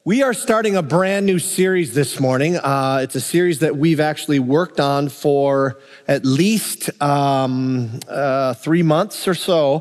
We are starting a brand new series this morning. It's a series that we've actually worked on for at least 3 months or so.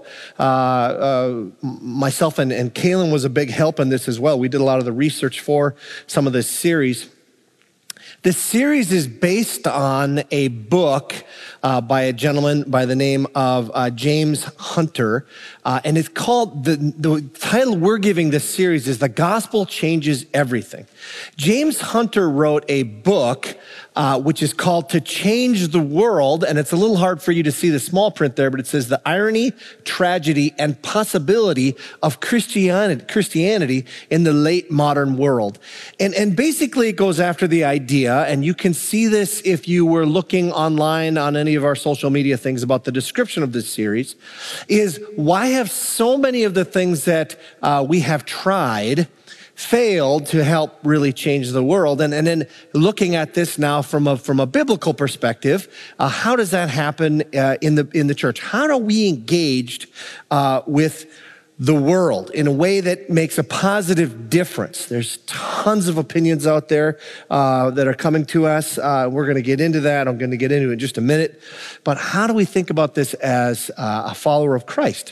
Myself and Kaylin was a big help in this as well. We did a lot of the research for some of this series. This series is based on a book by a gentleman by the name of James Hunter. And it's called, the title we're giving this series is The Gospel Changes Everything. James Hunter wrote a book which is called To Change the World. And it's a little hard for you to see the small print there, but it says The Irony, Tragedy, and Possibility of Christianity in the Late Modern World. And basically it goes after the idea, and you can see this if you were looking online on any of our social media things about the description of this series, is why have so many of the things that we have tried failed to help really change the world? And then looking at this now from a biblical perspective, how does that happen in the church? How are we engaged with the world in a way that makes a positive difference? There's tons of opinions out there that are coming to us. We're going to get into that. I'm going to get into it in just a minute. But how do we think about this as a follower of Christ?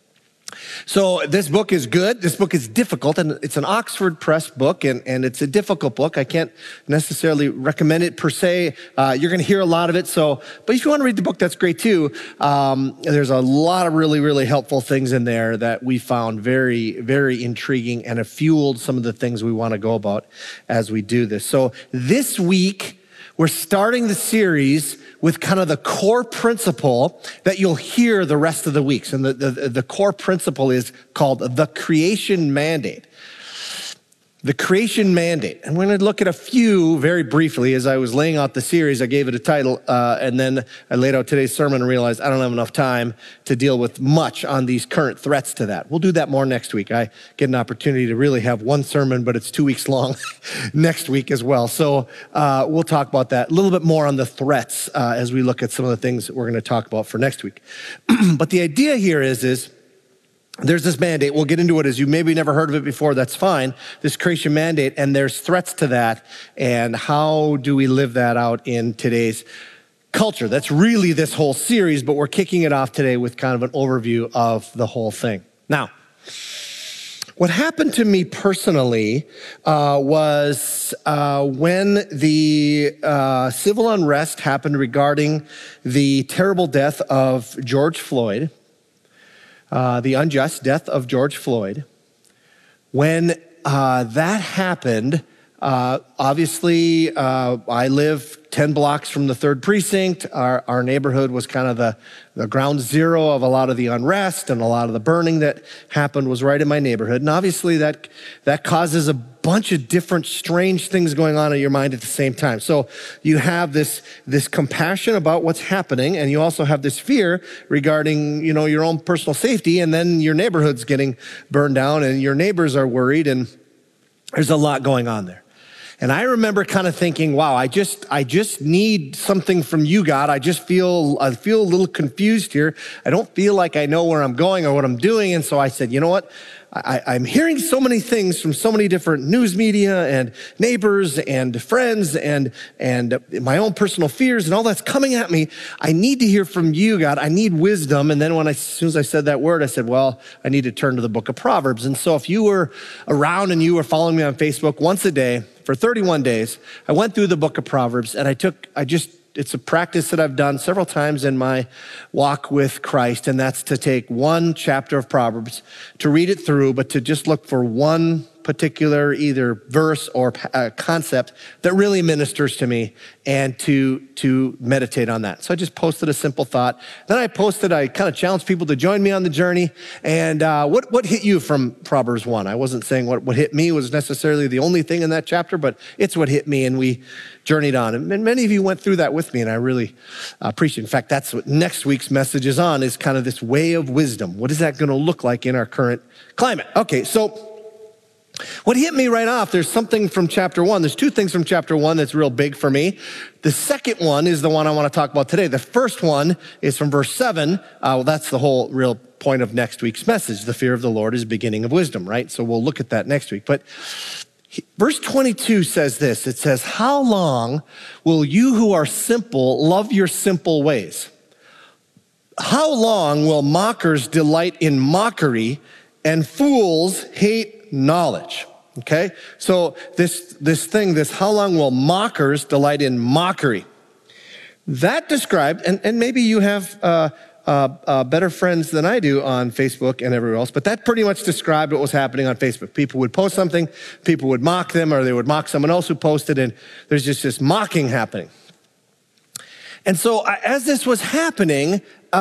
So this book is good. This book is difficult, and it's an Oxford Press book, and it's a difficult book. I can't necessarily recommend it per se. You're going to hear a lot of it. But if you want to read the book, that's great too. There's a lot of really, really helpful things in there that we found very, very intriguing and have fueled some of the things we want to go about as we do this. So this week, we're starting the series with kind of the core principle that you'll hear the rest of the weeks. And the core principle is called the creation mandate. The creation mandate. And we're going to look at a few very briefly. As I was laying out the series, I gave it a title, and then I laid out today's sermon and realized I don't have enough time to deal with much on these current threats to that. We'll do that more next week. I get an opportunity to really have one sermon, but it's 2 weeks long next week as well. So we'll talk about that a little bit more on the threats as we look at some of the things that we're going to talk about for next week. But the idea here is there's this mandate. We'll get into it as you maybe never heard of it before. That's fine. This creation mandate, and there's threats to that. And how do we live that out in today's culture? That's really this whole series, but we're kicking it off today with kind of an overview of the whole thing. Now, what happened to me personally was when the civil unrest happened regarding the terrible death of George Floyd, the unjust death of George Floyd. When that happened, obviously I live 10 blocks from the 3rd precinct. Our neighborhood was kind of the ground zero of a lot of the unrest, and a lot of the burning that happened was right in my neighborhood. And obviously that causes a bunch of different strange things going on in your mind at the same time. So you have this compassion about what's happening, and you also have this fear regarding, your own personal safety, and then your neighborhood's getting burned down and your neighbors are worried, and there's a lot going on there. And I remember kind of thinking, wow, I just need something from you, God. I feel a little confused here. I don't feel like I know where I'm going or what I'm doing. And so I said, you know what? I'm hearing so many things from so many different news media and neighbors and friends and my own personal fears and all that's coming at me. I need to hear from you, God. I need wisdom. And then as soon as I said that word, I said, well, I need to turn to the book of Proverbs. And so if you were around and you were following me on Facebook once a day for 31 days, I went through the book of Proverbs, and it's a practice that I've done several times in my walk with Christ, and that's to take one chapter of Proverbs, to read it through, but to just look for one particular either verse or concept that really ministers to me, and to meditate on that. So I just posted a simple thought. Then I kind of challenged people to join me on the journey. And what hit you from Proverbs 1? I wasn't saying what hit me was necessarily the only thing in that chapter, but it's what hit me, and we journeyed on. And many of you went through that with me, and I really appreciate it. In fact, that's what next week's message is on, is kind of this way of wisdom. What is that going to look like in our current climate? Okay, so what hit me right off, there's something from chapter 1. There's 2 things from chapter 1 that's real big for me. The second one is the one I want to talk about today. The first one is from verse 7. That's the whole real point of next week's message. The fear of the Lord is the beginning of wisdom, right? So we'll look at that next week. But Verse 22 says this. It says, how long will you who are simple love your simple ways? How long will mockers delight in mockery and fools hate knowledge? Okay, so this how long will mockers delight in mockery? That described, and maybe you have better friends than I do on Facebook and everywhere else, but that pretty much described what was happening on Facebook. People would post something, people would mock them, or they would mock someone else who posted, and there's just this mocking happening. And so as this was happening,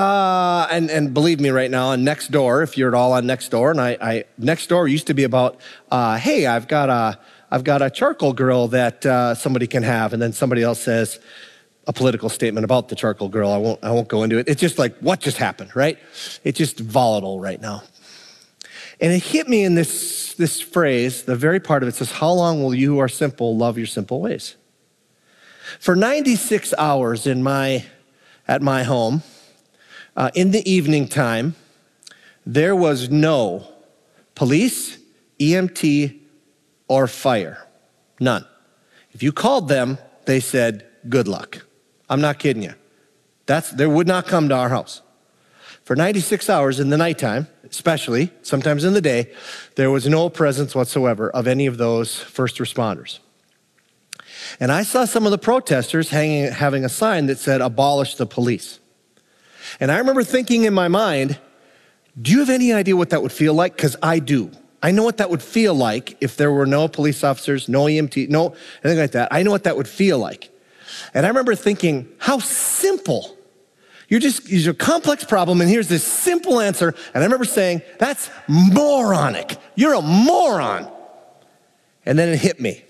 and believe me right now, on Nextdoor, if you're at all on Nextdoor, and Nextdoor used to be about, hey, I've got a charcoal grill that somebody can have, and then somebody else says a political statement about the charcoal grill. I won't go into it. It's just like, what just happened, right? It's just volatile right now. And it hit me in this phrase, the very part of it says, how long will you who are simple love your simple ways? For 96 hours at my home, in the evening time, there was no police, EMT, or fire. None. If you called them, they said, good luck. I'm not kidding you. They would not come to our house. For 96 hours in the nighttime, especially, sometimes in the day, there was no presence whatsoever of any of those first responders. And I saw some of the protesters having a sign that said, abolish the police. And I remember thinking in my mind, do you have any idea what that would feel like? Because I do. I know what that would feel like if there were no police officers, no EMT, no anything like that. I know what that would feel like. And I remember thinking, how simple. You're a complex problem, and here's this simple answer. And I remember saying, that's moronic. You're a moron. And then it hit me.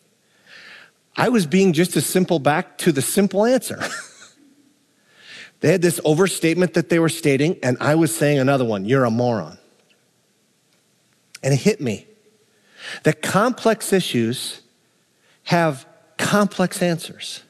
I was being just as simple back to the simple answer. They had this overstatement that they were stating, and I was saying another one, you're a moron. And it hit me that complex issues have complex answers.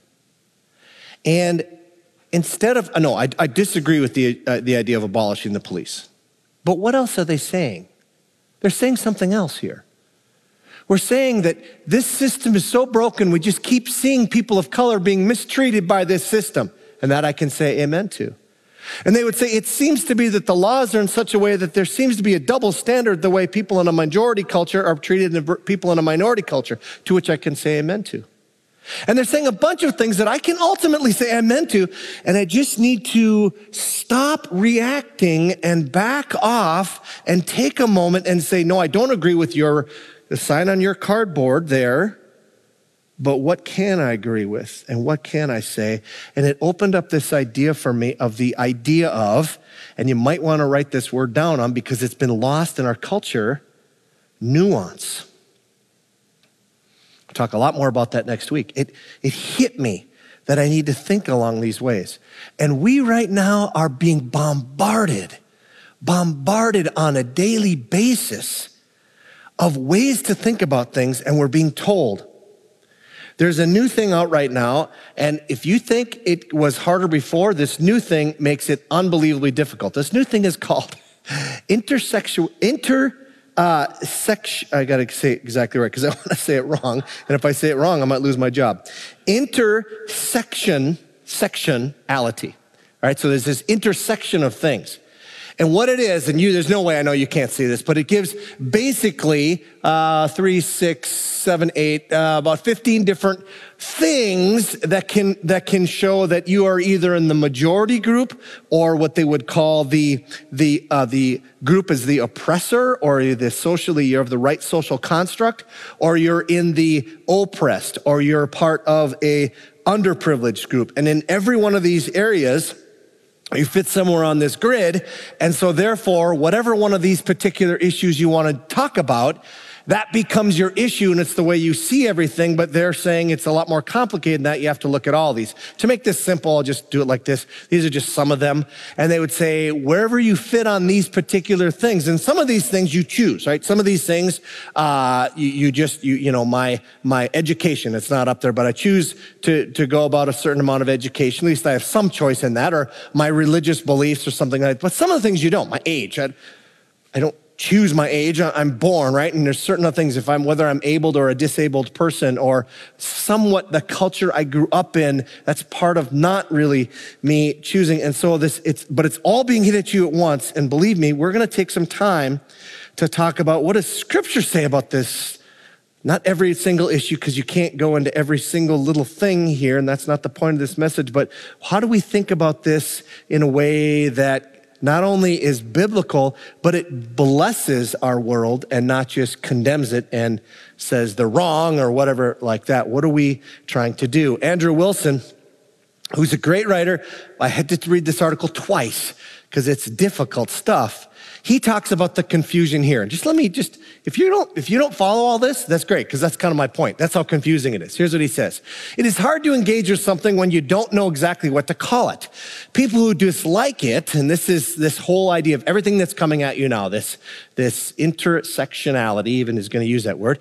And instead of, I disagree with the idea of abolishing the police. But what else are they saying? They're saying something else here. We're saying that this system is so broken, we just keep seeing people of color being mistreated by this system. And that I can say amen to. And they would say, it seems to be that the laws are in such a way that there seems to be a double standard the way people in a majority culture are treated and people in a minority culture, to which I can say amen to. And they're saying a bunch of things that I can ultimately say amen to, and I just need to stop reacting and back off and take a moment and say, no, I don't agree with the sign on your cardboard there, but what can I agree with and what can I say? And it opened up this idea for me of the idea of, and you might want to write this word down on because it's been lost in our culture, nuance. I'll talk a lot more about that next week. It hit me that I need to think along these ways. And we right now are being bombarded on a daily basis of ways to think about things, and we're being told. There's a new thing out right now, and if you think it was harder before, this new thing makes it unbelievably difficult. This new thing is called I gotta say it exactly right because I want to say it wrong, and if I say it wrong, I might lose my job. Sectionality. All right, so there's this intersection of things. And what it is, and there's no way I know you can't see this, but it gives basically 3, 6, 7, 8, about 15 different things that can show that you are either in the majority group or what they would call the group as the oppressor, or you're of the right social construct, or you're in the oppressed, or you're part of a underprivileged group. And in every one of these areas, you fit somewhere on this grid, and so therefore, whatever one of these particular issues you want to talk about, that becomes your issue, and it's the way you see everything, but they're saying it's a lot more complicated than that. You have to look at all these. To make this simple, I'll just do it like this. These are just some of them, and they would say, wherever you fit on these particular things, and some of these things you choose, right? Some of these things, my education, it's not up there, but I choose to go about a certain amount of education. At least I have some choice in that, or my religious beliefs or something like that. But some of the things you don't. My age, choose my age. I'm born, right? And there's certain other things, whether I'm abled or a disabled person or somewhat the culture I grew up in, that's part of not really me choosing. And so but it's all being hit at you at once. And believe me, we're going to take some time to talk about what does Scripture say about this. Not every single issue, because you can't go into every single little thing here, and that's not the point of this message, but how do we think about this in a way that not only is biblical, but it blesses our world and not just condemns it and says they're wrong or whatever like that? What are we trying to do? Andrew Wilson, who's a great writer, I had to read this article twice because it's difficult stuff. He talks about the confusion here. And if you don't follow all this, that's great, because that's kind of my point. That's how confusing it is. Here's what he says. It is hard to engage with something when you don't know exactly what to call it. People who dislike it, and this is this whole idea of everything that's coming at you now, this intersectionality, even is going to use that word,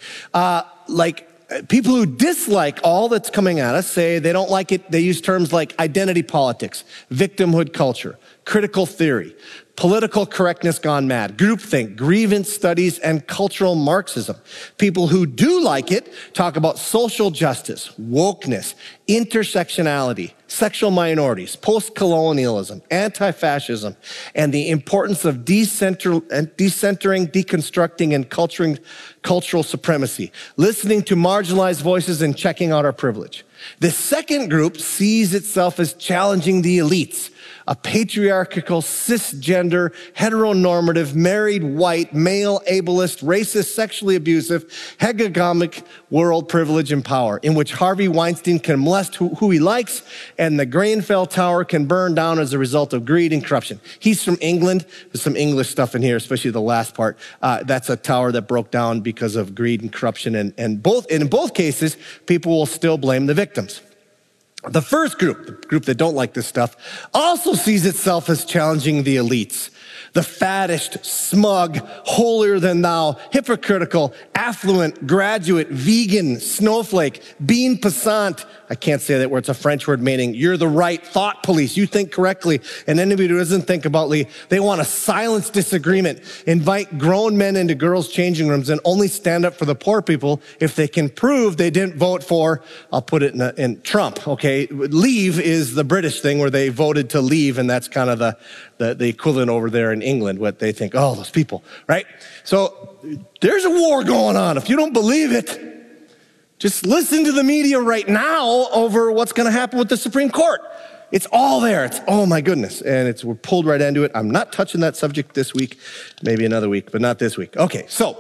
people who dislike all that's coming at us say they don't like it. They use terms like identity politics, victimhood culture, critical theory, political correctness gone mad, groupthink, grievance studies, and cultural Marxism. People who do like it talk about social justice, wokeness, intersectionality, sexual minorities, post-colonialism, anti-fascism, and the importance of decentering, deconstructing, and cultural supremacy, listening to marginalized voices and checking out our privilege. The second group sees itself as challenging the elites, a patriarchal, cisgender, heteronormative, married, white, male, ableist, racist, sexually abusive, hegemonic world, privilege, and power, in which Harvey Weinstein can molest who he likes and the Grenfell Tower can burn down as a result of greed and corruption. He's from England. There's some English stuff in here, especially the last part. That's a tower that broke down because of greed and corruption, and in both cases, people will still blame the victims. The first group, the group that don't like this stuff, also sees itself as challenging the elites. The faddished, smug, holier than thou, hypocritical, affluent, graduate, vegan, snowflake, bean passant. I can't say that word. It's a French word meaning you're the right thought police. You think correctly. And anybody who doesn't think about they want to silence disagreement, invite grown men into girls' changing rooms, and only stand up for the poor people if they can prove they didn't vote for, I'll put it in Trump, okay? Leave is the British thing where they voted to leave, and that's kind of the equivalent over there in England, what they think, oh, those people, right? So there's a war going on. If you don't believe it, just listen to the media right now over what's going to happen with the Supreme Court. It's all there. It's, oh my goodness. And we're pulled right into it. I'm not touching that subject this week, maybe another week, but not this week. Okay, so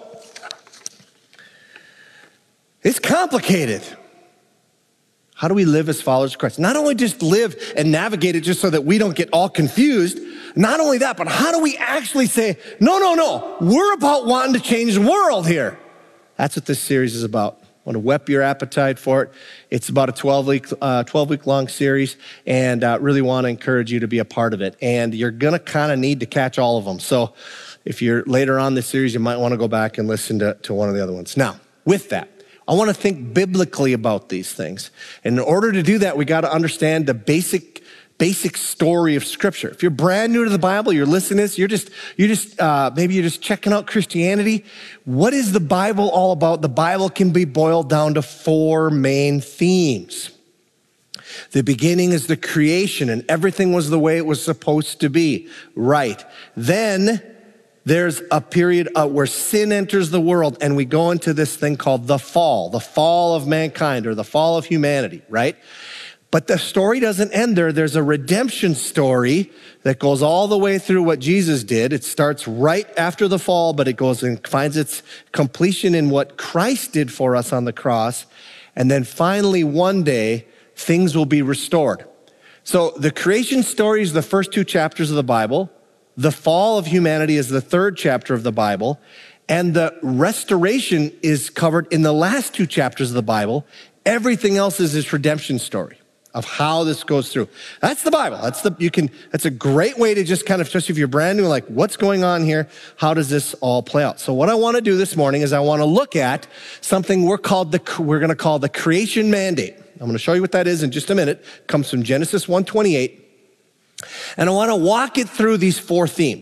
it's complicated. How do we live as followers of Christ? Not only just live and navigate it just so that we don't get all confused, not only that, but how do we actually say, no, we're about wanting to change the world here. That's what this series is about. I want to whet your appetite for it. It's about a 12-week long series, and really want to encourage you to be a part of it. And you're going to kind of need to catch all of them. So if you're later on this series, you might want to go back and listen to one of the other ones. Now, with that, I want to think biblically about these things. And in order to do that, we got to understand the basic story of Scripture. If you're brand new to the Bible, you're listening to this, maybe you're just checking out Christianity. What is the Bible all about? The Bible can be boiled down to 4 main themes. The beginning is the creation, and everything was the way it was supposed to be. Right. Then there's a period where sin enters the world, and we go into this thing called the fall of mankind, or the fall of humanity, right? But the story doesn't end there. There's a redemption story that goes all the way through what Jesus did. It starts right after the fall, but it goes and finds its completion in what Christ did for us on the cross. And then finally, one day, things will be restored. So the creation story is the first 2 chapters of the Bible. The fall of humanity is the 3rd chapter of the Bible. And the restoration is covered in the last 2 chapters of the Bible. Everything else is this redemption story of how this goes through. That's the Bible. That's a great way to just kind of, especially if you're brand new, like what's going on here? How does this all play out? So what I want to do this morning is I want to look at something we're going to call the creation mandate. I'm going to show you what that is in just a minute. It comes from Genesis 1:28. And I want to walk it through these 4 themes.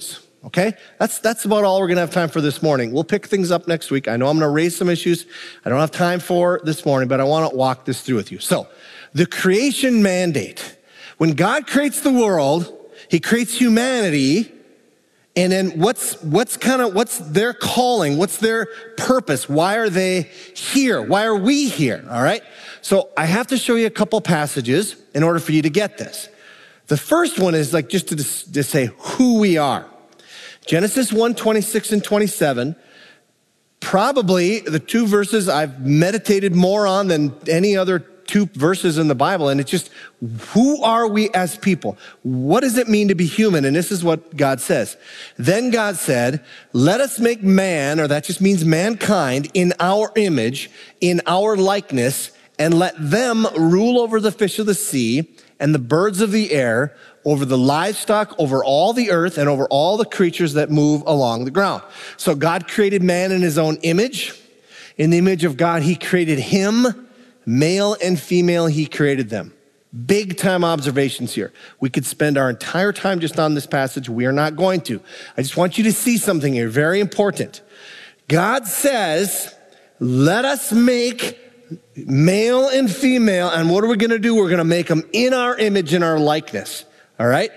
okay? That's about all we're gonna have time for this morning. We'll pick things up next week. I know I'm gonna raise some issues I don't have time for this morning, but I wanna walk this through with you. So, the creation mandate. When God creates the world, he creates humanity, and then what's their calling? What's their purpose? Why are they here? Why are we here? All right? So I have to show you a couple passages in order for you to get this. The first one is like just to say who we are. Genesis 1:26 and 27, probably the two verses I've meditated more on than any other two verses in the Bible, and it's just, who are we as people? What does it mean to be human? And this is what God says. Then God said, let us make man, or that just means mankind, in our image, in our likeness, and let them rule over the fish of the sea and the birds of the air, over the livestock, over all the earth, and over all the creatures that move along the ground. So God created man in his own image. In the image of God, he created him. Male and female, he created them. Big time observations here. We could spend our entire time just on this passage. We are not going to. I just want you to see something here, very important. God says, let us make male and female, and what are we gonna do? We're gonna make them in our image, in our likeness, all right?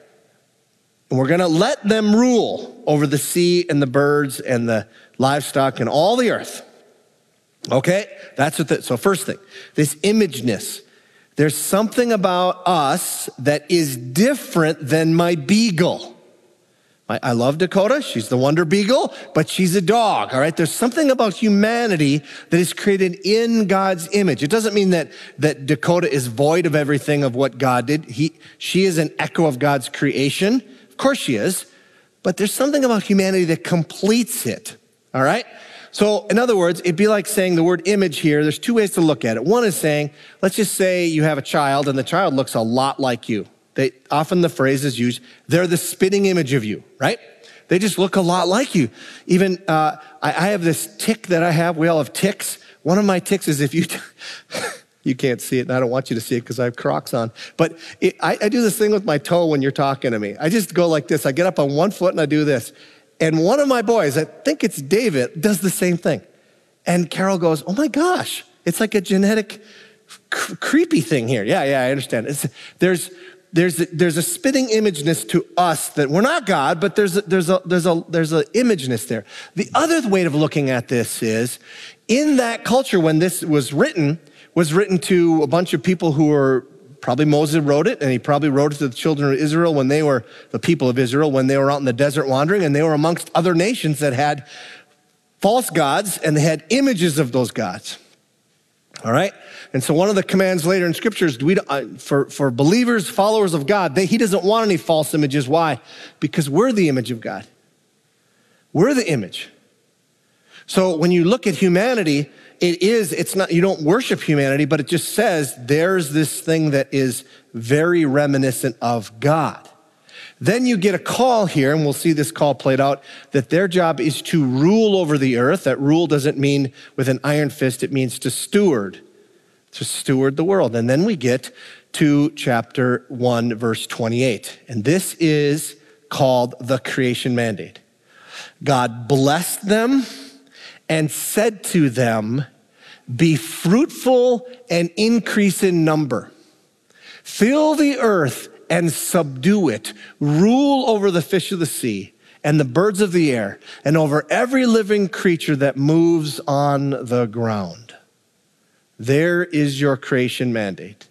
And we're gonna let them rule over the sea and the birds and the livestock and all the earth. Okay, that's what so first thing, this imageness. There's something about us that is different than my beagle. I love Dakota, she's the Wonder Beagle, but she's a dog, all right? There's something about humanity that is created in God's image. It doesn't mean that Dakota is void of everything of what God did. She is an echo of God's creation. Of course she is, but there's something about humanity that completes it, all right? So in other words, it'd be like saying the word image here. There's two ways to look at it. One is saying, let's just say you have a child and the child looks a lot like you. Often the phrase is used, they're the spitting image of you, right? They just look a lot like you. Even, I have this tick that I have. We all have ticks. One of my ticks is if you, you can't see it and I don't want you to see it because I have Crocs on. But I do this thing with my toe when you're talking to me. I just go like this. I get up on one foot and I do this. And one of my boys, I think it's David, does the same thing. And Carol goes, oh my gosh, it's like a genetic creepy thing here. Yeah, I understand. There's a spitting imageness to us that we're not God, but there's a imageness there. The other way of looking at this is, in that culture when this was written to a bunch of people who were, probably Moses wrote it, and he probably wrote it to the children of Israel when they were, the people of Israel, when they were out in the desert wandering, and they were amongst other nations that had false gods, and they had images of those gods. All right? And so one of the commands later in Scripture is for believers, followers of God, he doesn't want any false images. Why? Because we're the image of God. We're the image. So when you look at humanity, it's not, you don't worship humanity, but it just says there's this thing that is very reminiscent of God. Then you get a call here, and we'll see this call played out, that their job is to rule over the earth. That rule doesn't mean with an iron fist, it means to steward the world. And then we get to chapter 1, verse 28. And this is called the creation mandate. God blessed them and said to them, be fruitful and increase in number. Fill the earth and subdue it. Rule over the fish of the sea and the birds of the air and over every living creature that moves on the ground. There is your creation mandate.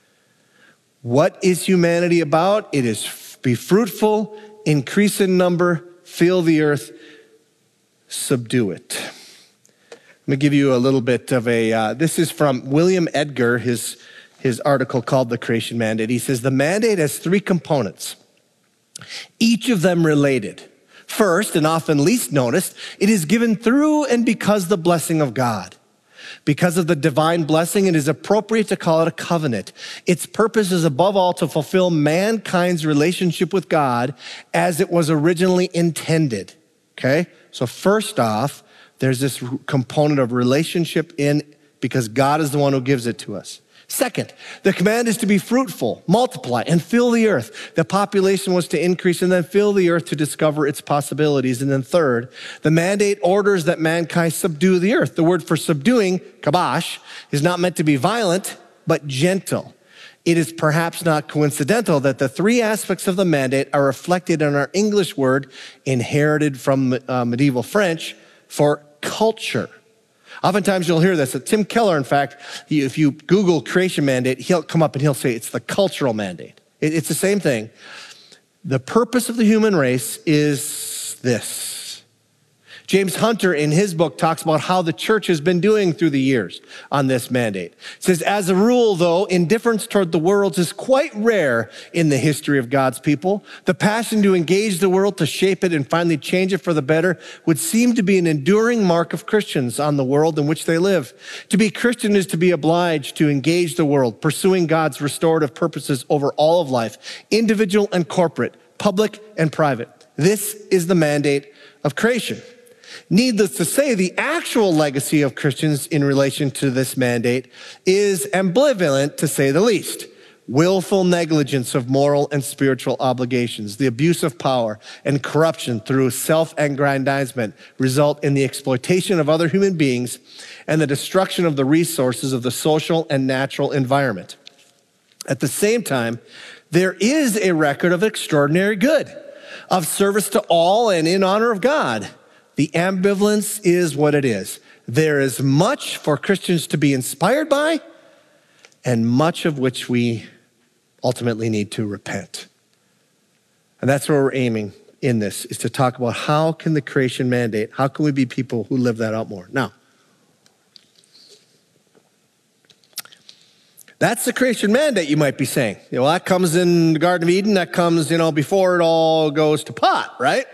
What is humanity about? It is be fruitful, increase in number, fill the earth, subdue it. Let me give you a little bit of this is from William Edgar, his article called The Creation Mandate. He says, the mandate has three components, each of them related. First, and often least noticed, it is given through and because the blessing of God. Because of the divine blessing, it is appropriate to call it a covenant. Its purpose is above all to fulfill mankind's relationship with God as it was originally intended. Okay? So first off, there's this component of relationship because God is the one who gives it to us. Second, the command is to be fruitful, multiply, and fill the earth. The population was to increase and then fill the earth to discover its possibilities. And then third, the mandate orders that mankind subdue the earth. The word for subduing, kabash, is not meant to be violent, but gentle. It is perhaps not coincidental that the three aspects of the mandate are reflected in our English word, inherited from medieval French, for culture. Oftentimes you'll hear this. Tim Keller, in fact, if you Google creation mandate, he'll come up and he'll say it's the cultural mandate. It's the same thing. The purpose of the human race is this. James Hunter, in his book, talks about how the church has been doing through the years on this mandate. It says, as a rule, though, indifference toward the world is quite rare in the history of God's people. The passion to engage the world, to shape it and finally change it for the better would seem to be an enduring mark of Christians on the world in which they live. To be Christian is to be obliged to engage the world, pursuing God's restorative purposes over all of life, individual and corporate, public and private. This is the mandate of creation. Needless to say, the actual legacy of Christians in relation to this mandate is ambivalent, to say the least. Willful negligence of moral and spiritual obligations, the abuse of power, and corruption through self-aggrandizement result in the exploitation of other human beings and the destruction of the resources of the social and natural environment. At the same time, there is a record of extraordinary good, of service to all and in honor of God. The ambivalence is what it is. There is much for Christians to be inspired by, and much of which we ultimately need to repent. And that's where we're aiming in this, is to talk about how can the creation mandate, how can we be people who live that out more? Now, that's the creation mandate, you might be saying. Well, that comes in the Garden of Eden, that comes, before it all goes to pot, right?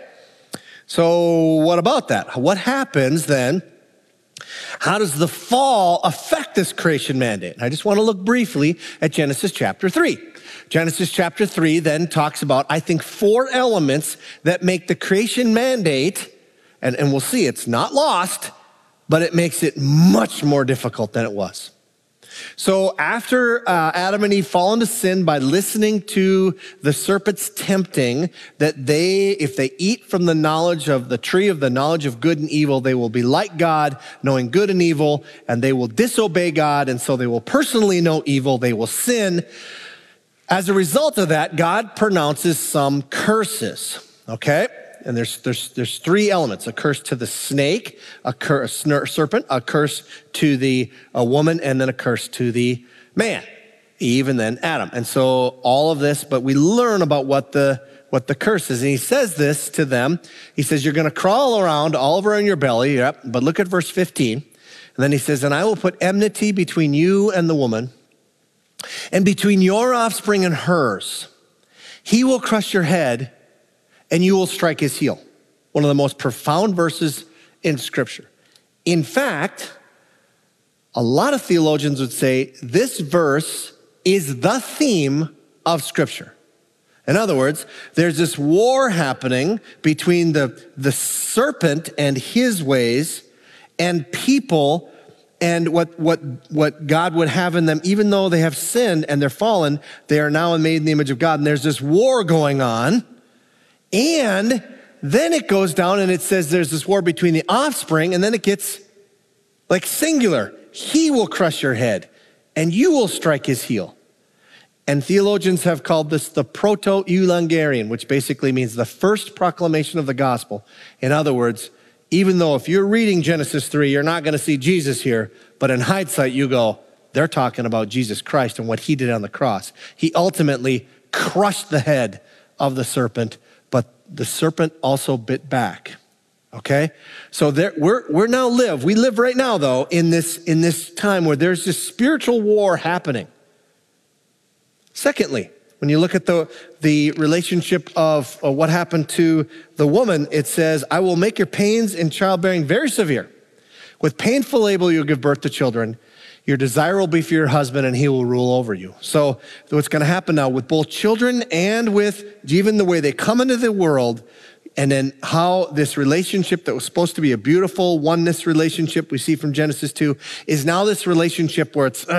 So what about that? What happens then? How does the fall affect this creation mandate? I just want to look briefly at Genesis chapter 3. Genesis chapter 3 then talks about, I think, 4 elements that make the creation mandate, and we'll see it's not lost, but it makes it much more difficult than it was. So after Adam and Eve fall into sin by listening to the serpent's tempting that if they eat from the knowledge of the tree of the knowledge of good and evil, they will be like God, knowing good and evil, and they will disobey God, and so they will personally know evil, they will sin. As a result of that, God pronounces some curses, okay? And there's 3 elements: a curse to the snake, a serpent, a curse to a woman, and then a curse to the man, Eve, and then Adam. And so all of this, but we learn about what the curse is. And he says this to them. He says, you're going to crawl around all over on your belly. Yep. But look at verse 15. And then he says, and I will put enmity between you and the woman, and between your offspring and hers. He will crush your head, and you will strike his heel. One of the most profound verses in Scripture. In fact, a lot of theologians would say this verse is the theme of Scripture. In other words, there's this war happening between the serpent and his ways and people and what God would have in them. Even though they have sinned and they're fallen, they are now made in the image of God. And there's this war going on. And then it goes down and it says there's this war between the offspring, and then it gets like singular. He will crush your head and you will strike his heel. And theologians have called this the proto-evangelion, which basically means the first proclamation of the gospel. In other words, even though if you're reading Genesis 3, you're not going to see Jesus here, but in hindsight you go, they're talking about Jesus Christ and what he did on the cross. He ultimately crushed the head of the serpent, but the serpent also bit back. Okay? So we live right now though in this time where there's this spiritual war happening. Secondly, when you look at the relationship of what happened to the woman, it says, I will make your pains in childbearing very severe. With painful labor you'll give birth to children. Your desire will be for your husband, and he will rule over you. So what's going to happen now with both children and with even the way they come into the world, And then how this relationship that was supposed to be a beautiful oneness relationship we see from Genesis 2 is now this relationship where it's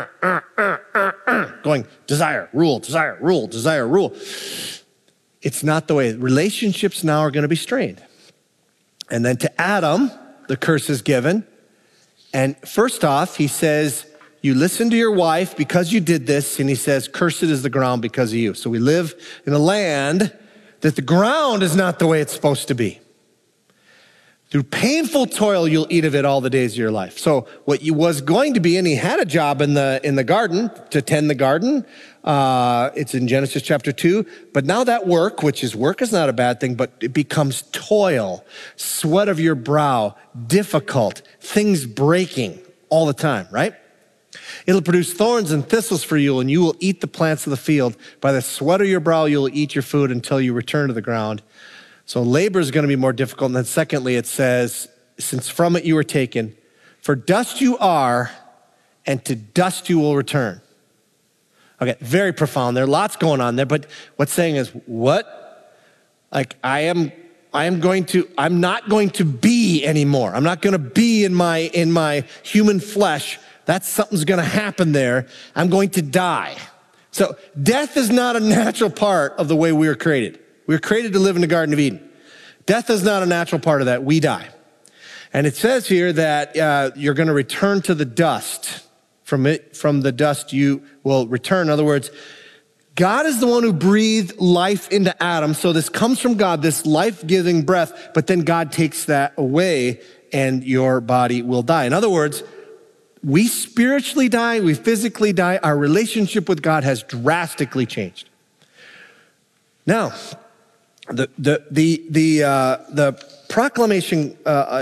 going desire, rule, desire, rule, desire, rule. It's not the way. Relationships now are going to be strained. And then to Adam, the curse is given. And first off, he says, you listen to your wife because you did this. And he says, cursed is the ground because of you. So we live in a land that the ground is not the way it's supposed to be. Through painful toil, you'll eat of it all the days of your life. So what you was going to be, and he had a job in the garden to tend the garden. It's in Genesis chapter 2. But now that work is not a bad thing, but it becomes toil, sweat of your brow, difficult, things breaking all the time, right? It'll produce thorns and thistles for you, and you will eat the plants of the field. By the sweat of your brow, you'll eat your food until you return to the ground. So labor is going to be more difficult. And then secondly, it says, since from it you were taken, for dust you are, and to dust you will return. Okay, very profound. There are lots going on there, but what's saying is, what? Like, I'm not going to be anymore. I'm not going to be in my human flesh. That's something's going to happen there. I'm going to die. So death is not a natural part of the way we were created. We were created to live in the Garden of Eden. Death is not a natural part of that. We die. And it says here that you're going to return to the dust. From the dust you will return. In other words, God is the one who breathed life into Adam. So this comes from God, this life-giving breath, but then God takes that away and your body will die. In other words, we spiritually die, we physically die. Our relationship with God has drastically changed. Now, the proclamation,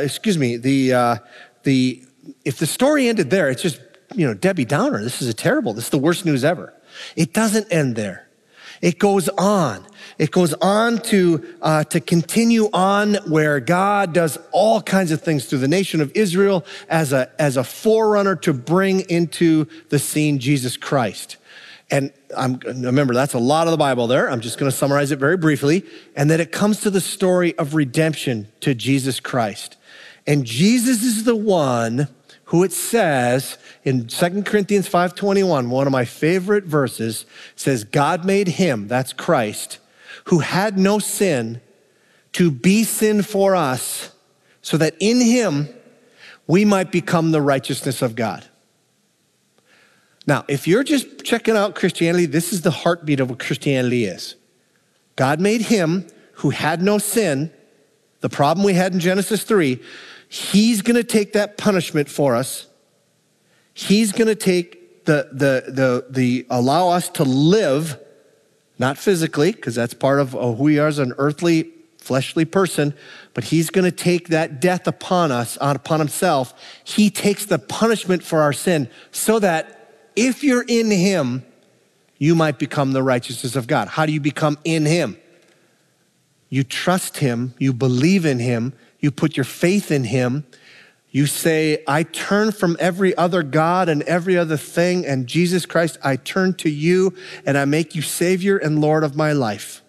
if the story ended there, it's just, Debbie Downer, this is this is the worst news ever. It doesn't end there. It goes on. It goes on to continue on where God does all kinds of things through the nation of Israel as a forerunner to bring into the scene Jesus Christ. And remember, that's a lot of the Bible there. I'm just going to summarize it very briefly. And then it comes to the story of redemption to Jesus Christ. And Jesus is the one who it says in 2 Corinthians 5:21, one of my favorite verses, says, God made him, that's Christ, who had no sin, to be sin for us, so that in him we might become the righteousness of God. Now, if you're just checking out Christianity, this is the heartbeat of what Christianity is. God made him who had no sin, the problem we had in Genesis 3, he's going to take that punishment for us. He's going to take allow us to live, not physically, because that's part of who we are as an earthly, fleshly person, but he's going to take that death upon us, upon himself. He takes the punishment for our sin so that if you're in him, you might become the righteousness of God. How do you become in him? You trust him, you believe in him, you put your faith in him. You say, I turn from every other God and every other thing, and Jesus Christ, I turn to you, and I make you Savior and Lord of my life.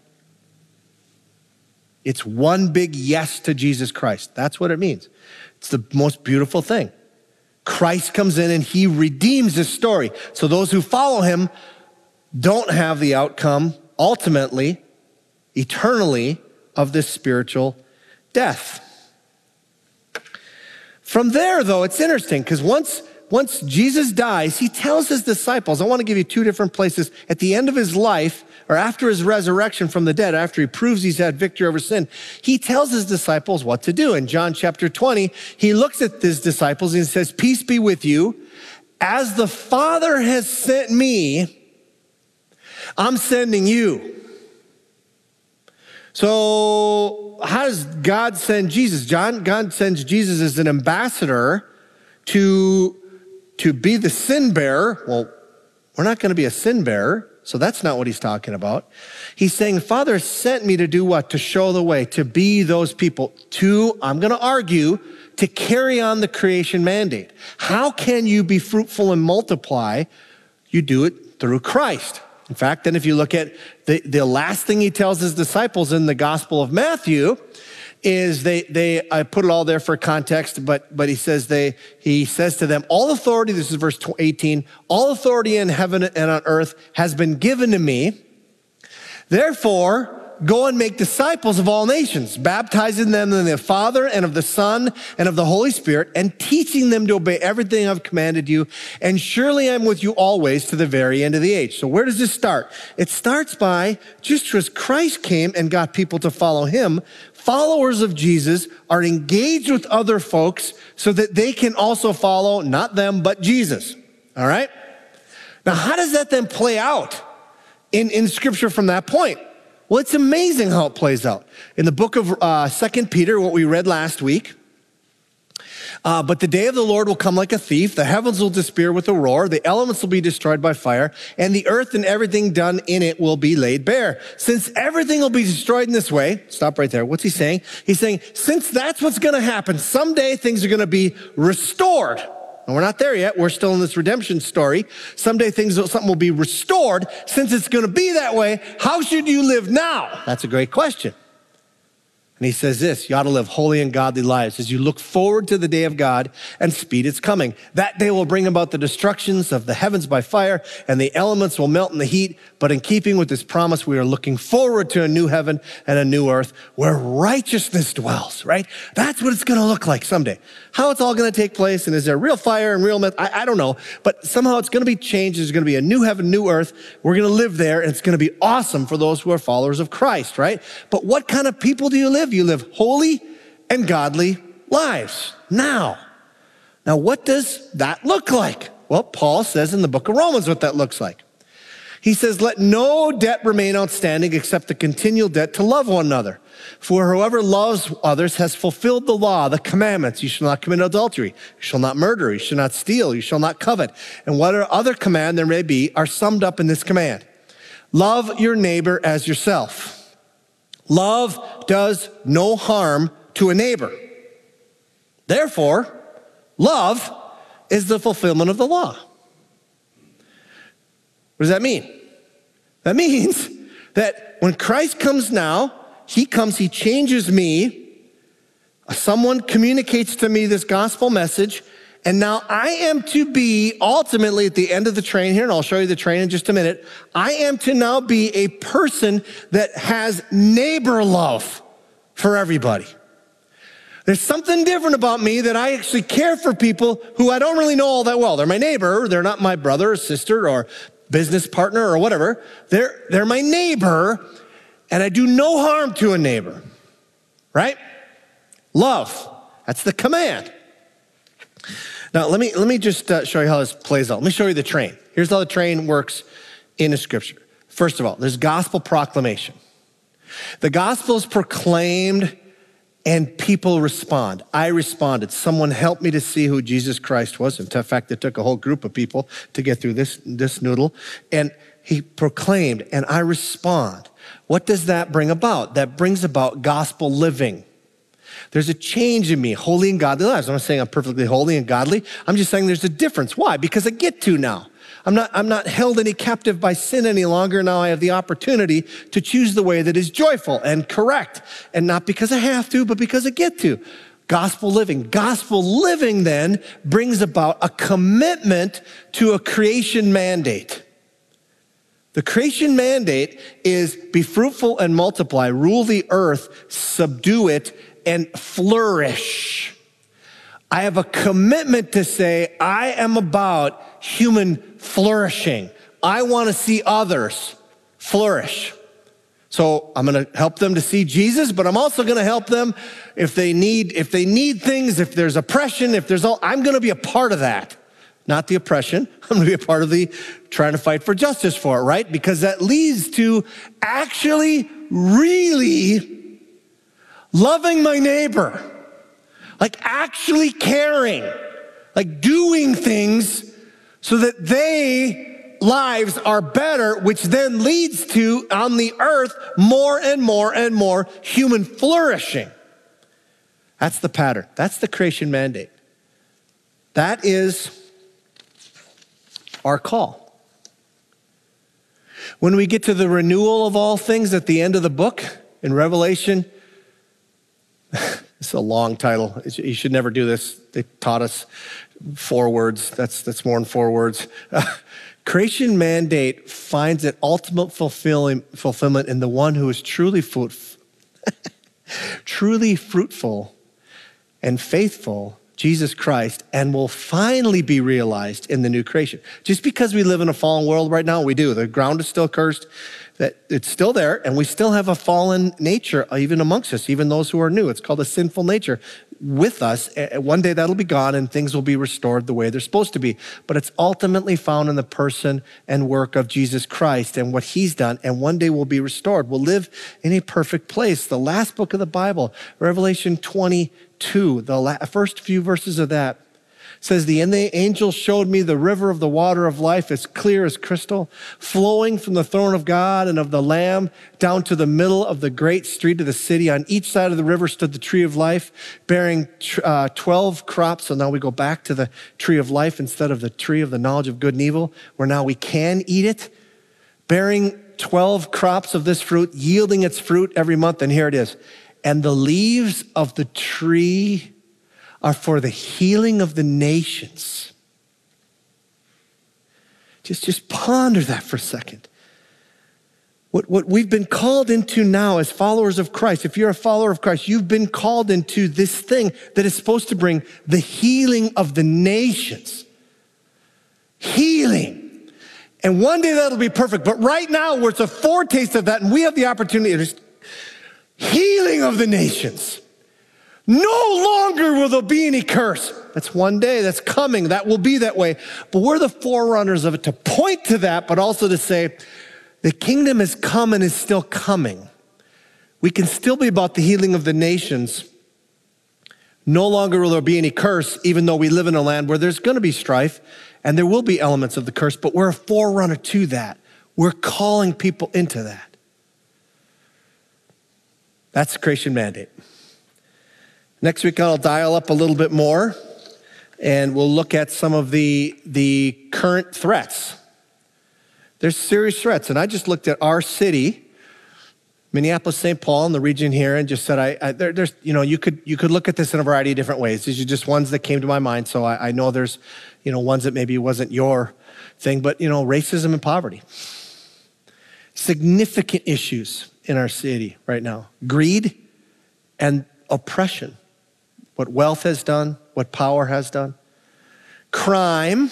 It's one big yes to Jesus Christ. That's what it means. It's the most beautiful thing. Christ comes in and he redeems this story. So those who follow him don't have the outcome, ultimately, eternally, of this spiritual death. From there, though, it's interesting because once Jesus dies, he tells his disciples, I want to give you two different places. At the end of his life, or after his resurrection from the dead, after he proves he's had victory over sin, he tells his disciples what to do. In John chapter 20, he looks at his disciples and he says, peace be with you. As the Father has sent me, I'm sending you. So how does God send Jesus? God sends Jesus as an ambassador to be the sin bearer. Well, we're not going to be a sin bearer, so that's not what he's talking about. He's saying, Father sent me to do what? To show the way, to be those people, I'm going to argue, to carry on the creation mandate. How can you be fruitful and multiply? You do it through Christ. In fact, then if you look at the last thing he tells his disciples in the Gospel of Matthew is I put it all there for context, but he says to them, all authority, this is verse 18, all authority in heaven and on earth has been given to me. Therefore, go and make disciples of all nations, baptizing them in the Father and of the Son and of the Holy Spirit, and teaching them to obey everything I've commanded you. And surely I'm with you always to the very end of the age. So where does this start? It starts by just as Christ came and got people to follow him, followers of Jesus are engaged with other folks so that they can also follow not them, but Jesus. All right? Now, how does that then play out in Scripture from that point? Well, it's amazing how it plays out. In the book of 2 Peter, what we read last week, but the day of the Lord will come like a thief. The heavens will disappear with a roar. The elements will be destroyed by fire. And the earth and everything done in it will be laid bare. Since everything will be destroyed in this way, stop right there. What's he saying? He's saying, since that's what's going to happen, someday things are going to be restored. And we're not there yet. We're still in this redemption story. Someday something will be restored. Since it's going to be that way, how should you live now? That's a great question. And he says this, you ought to live holy and godly lives as you look forward to the day of God and speed its coming. That day will bring about the destructions of the heavens by fire, and the elements will melt in the heat. But in keeping with this promise, we are looking forward to a new heaven and a new earth where righteousness dwells, right? That's what it's going to look like someday. How it's all going to take place, and is there real fire and real meth? I don't know. But somehow it's going to be changed. There's going to be a new heaven, new earth. We're going to live there, and it's going to be awesome for those who are followers of Christ, right? But what kind of people do you live? You live holy and godly lives. Now, what does that look like? Well, Paul says in the book of Romans what that looks like. He says, let no debt remain outstanding except the continual debt to love one another. For whoever loves others has fulfilled the law, the commandments. You shall not commit adultery. You shall not murder. You shall not steal. You shall not covet. And whatever other command there may be are summed up in this command. Love your neighbor as yourself. Love does no harm to a neighbor. Therefore, love is the fulfillment of the law. What does that mean? That means that when Christ comes now, he changes me. Someone communicates to me this gospel message, and now I am to be ultimately at the end of the train here, and I'll show you the train in just a minute. I am to now be a person that has neighbor love for everybody. There's something different about me that I actually care for people who I don't really know all that well. They're my neighbor. They're not my brother or sister or business partner or whatever. They're my neighbor, and I do no harm to a neighbor, right? Love, that's the command. Now, let me just show you how this plays out. Let me show you the train. Here's how the train works in the scripture. First of all, there's gospel proclamation. The gospel is proclaimed and people respond. I responded. Someone helped me to see who Jesus Christ was. In fact, it took a whole group of people to get through this noodle. And he proclaimed, and I respond. What does that bring about? That brings about gospel living. There's a change in me, holy and godly lives. I'm not saying I'm perfectly holy and godly. I'm just saying there's a difference. Why? Because I get to now. I'm not held any captive by sin any longer. Now I have the opportunity to choose the way that is joyful and correct. And not because I have to, but because I get to. Gospel living. Gospel living then brings about a commitment to a creation mandate. The creation mandate is be fruitful and multiply, rule the earth, subdue it, and flourish. I have a commitment to say, I am about human flourishing. I want to see others flourish. So I'm going to help them to see Jesus, but I'm also going to help them if they need things, if there's oppression, I'm going to be a part of that. Not the oppression. I'm going to be a part of the trying to fight for justice for it, right? Because that leads to actually really loving my neighbor. Like actually caring, like doing things so that their lives are better, which then leads to, on the earth, more and more and more human flourishing. That's the pattern. That's the creation mandate. That is our call. When we get to the renewal of all things at the end of the book in Revelation, it's a long title. You should never do this. They taught us 4 words. That's more than 4 words. Creation mandate finds its ultimate fulfillment in the one who is truly fruitful and faithful, Jesus Christ, and will finally be realized in the new creation. Just because we live in a fallen world right now, we do. The ground is still cursed, that it's still there, and we still have a fallen nature even amongst us, even those who are new. It's called a sinful nature with us. One day that'll be gone and things will be restored the way they're supposed to be. But it's ultimately found in the person and work of Jesus Christ and what he's done, and one day we'll be restored. We'll live in a perfect place. The last book of the Bible, Revelation 22, the first few verses of that, says, and the angel showed me the river of the water of life, as clear as crystal, flowing from the throne of God and of the Lamb down to the middle of the great street of the city. On each side of the river stood the tree of life, bearing 12 crops. So now we go back to the tree of life instead of the tree of the knowledge of good and evil, where now we can eat it, bearing 12 crops of this fruit, yielding its fruit every month. And here it is. And the leaves of the tree are for the healing of the nations. Just ponder that for a second. What we've been called into now as followers of Christ, if you're a follower of Christ, you've been called into this thing that is supposed to bring the healing of the nations. Healing. And one day that'll be perfect. But right now, it's a foretaste of that, and we have the opportunity to healing of the nations. No longer will there be any curse. That's one day, that's coming, that will be that way. But we're the forerunners of it to point to that, but also to say, the kingdom has come and is still coming. We can still be about the healing of the nations. No longer will there be any curse, even though we live in a land where there's going to be strife, and there will be elements of the curse, but we're a forerunner to that. We're calling people into that. That's the creation mandate. Next week, I'll dial up a little bit more, and we'll look at some of the current threats. There's serious threats, and I just looked at our city, Minneapolis, St. Paul, in the region here, and just said, there's, you could look at this in a variety of different ways. These are just ones that came to my mind, so I know there's, ones that maybe wasn't your thing, but, racism and poverty. Significant issues in our city right now. Greed and oppression. What wealth has done, what power has done. Crime,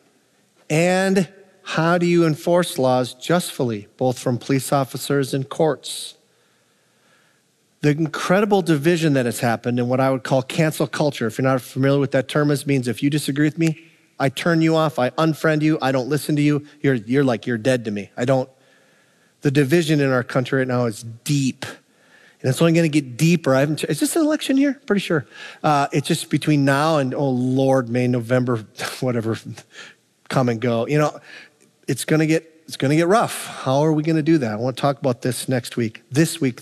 and how do you enforce laws justly, both from police officers and courts? The incredible division that has happened in what I would call cancel culture. If you're not familiar with that term, it means if you disagree with me, I turn you off, I unfriend you, I don't listen to you, you're dead to me. The division in our country right now is deep. And it's only going to get deeper. Is this an election year? Pretty sure. It's just between now and, oh Lord, May, November, whatever, come and go. It's going to get rough. How are we going to do that? I want to talk about this next week. This week,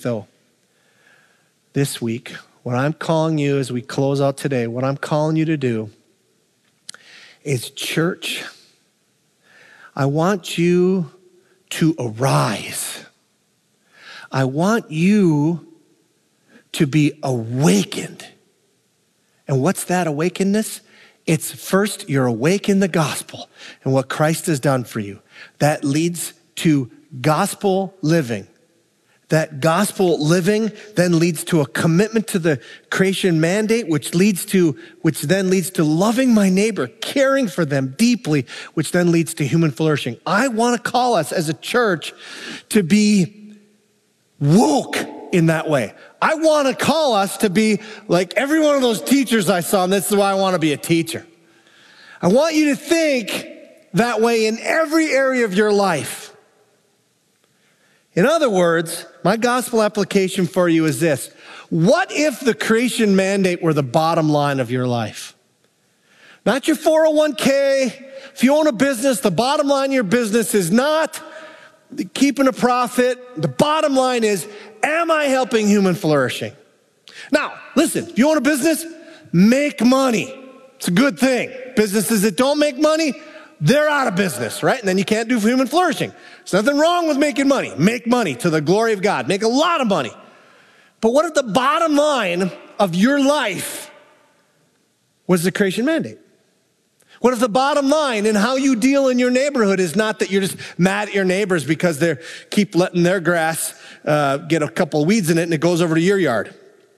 what I'm calling you as we close out today, what I'm calling you to do is, church, I want you to arise. I want you to be awakened. And what's that awakenedness? It's first, you're awake in the gospel and what Christ has done for you. That leads to gospel living. That gospel living then leads to a commitment to the creation mandate, which then leads to loving my neighbor, caring for them deeply, which then leads to human flourishing. I want to call us as a church to be woke in that way. I want to call us to be like every one of those teachers I saw, and this is why I want to be a teacher. I want you to think that way in every area of your life. In other words, my gospel application for you is this. What if the creation mandate were the bottom line of your life? Not your 401k. If you own a business, the bottom line of your business is not keeping a profit. The bottom line is, am I helping human flourishing? Now, listen, if you own a business, make money. It's a good thing. Businesses that don't make money, they're out of business, right? And then you can't do human flourishing. There's nothing wrong with making money. Make money to the glory of God. Make a lot of money. But what if the bottom line of your life was the creation mandate? What if the bottom line in how you deal in your neighborhood is not that you're just mad at your neighbors because they keep letting their grass get a couple of weeds in it and it goes over to your yard?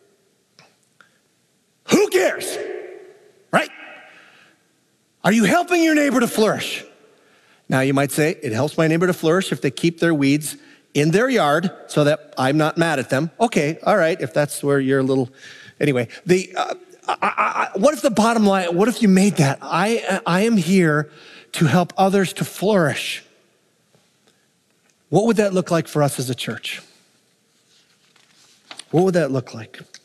Who cares, right? Are you helping your neighbor to flourish? Now you might say, it helps my neighbor to flourish if they keep their weeds in their yard so that I'm not mad at them. Okay, all right, if that's where you're a little, anyway. What if the bottom line, what if you made that? I am here to help others to flourish. What would that look like for us as a church? What would that look like?